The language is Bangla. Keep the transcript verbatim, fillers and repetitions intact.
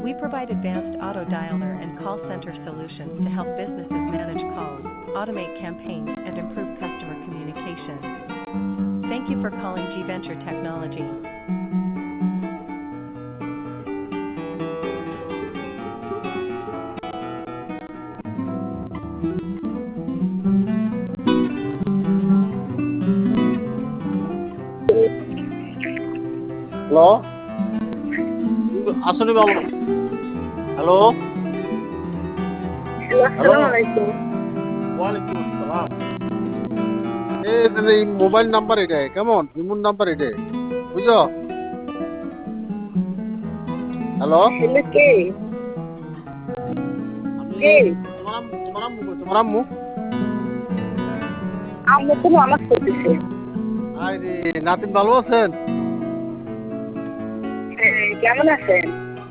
We provide advanced auto dialer and call center solutions to help businesses manage calls, automate campaigns, and improve customer communication. Thank you for calling G Venture Technology. Hello আসলে বাবু হ্যালো হ্যালো ওয়ালাইকুম আসসালাম এই এই মোবাইল নাম্বার এটা কেমন ইমুন নাম্বার এটা বুঝছো হ্যালো কে কে তোমার আম্মু তোমার আম্মু কই? তোমার আম্মু আম্মু তো নামাজ পড়তেছে। আরে নাতিন ভালো আছেন? হ্যাঁ, কেমন আছেন?